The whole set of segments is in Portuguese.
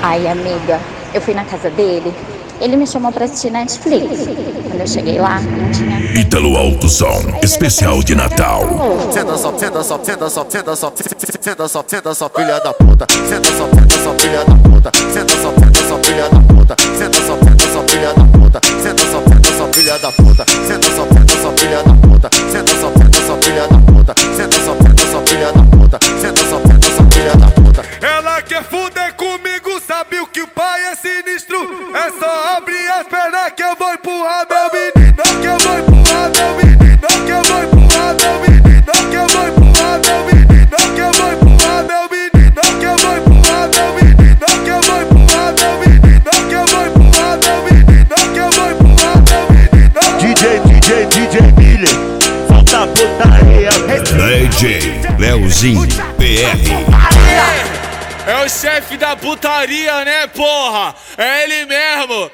Ai, amiga, eu fui na casa dele. Ele me chamou pra assistir Netflix. Quando eu cheguei lá, não tinha nem... Ítalo Alto Som, especial de Natal. Senta só, senta só, senta só, senta só, senta só, senta só, filha da puta. Senta só, filha da puta. Senta só, filha da puta. Senta só, filha da puta. Senta só, filha da puta. Senta só, filha da puta. Senta só, filha da puta. Senta só, filha da puta. Senta só, filha da puta. Ela quer fuder comigo, sabe o que o pai é sinistro. É só abrir as pernas que eu vou empurrar meu menino. Que eu vou empurrar meu menino. Que eu vou empurrar meu menino. Que eu vou empurrar meu menino. Que eu vou empurrar meu menino. Que eu vou empurrar meu menino. Que eu vou empurrar meu menino. Que eu vou empurrar meu menino. Que eu vou empurrar meu menino. DJ Miller, solta a putaria. DJ Leozinho PR. É o chefe da putaria, né, porra? É ele mesmo,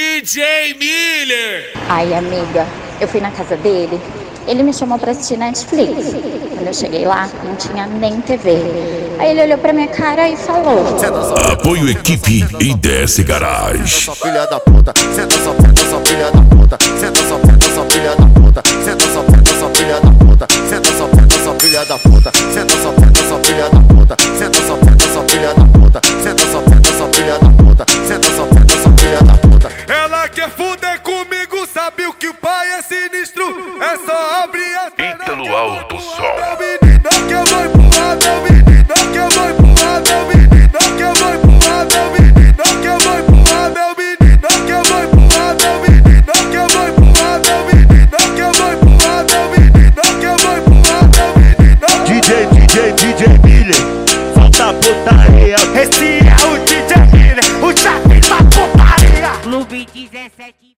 DJ Miller. Ai, amiga, eu fui na casa dele. Ele me chamou pra assistir Netflix. Quando eu cheguei lá, não tinha nem TV. Aí ele olhou pra minha cara e falou: Apoio equipe e desce garagem. Senta só, filha da puta. Senta só, filha da puta. Senta só, filha da puta. Senta só, filha da puta. Senta só, filha da puta. Senta só, filha da puta. Senta só, filha da puta. Senta só, filha da puta. Senta só, filha da puta. Ela quer fuder comigo, sabe o que o pai é sinistro. É só abrir as pernas que eu vou Alto empurrar meu menino. Que eu vou empurrar meu menino. Que eu vou empurrar meu menino. Que eu vou empurrar meu menino. Que eu vou empurrar meu menino. Que eu vou empurrar meu menino. Que eu vou empurrar meu menino. Que eu vou empurrar meu menino. Que eu vou empurrar meu menino. DJ Miller, solta a putaria. Esse é o DJ Miller, o chefe da putaria. Clube 17.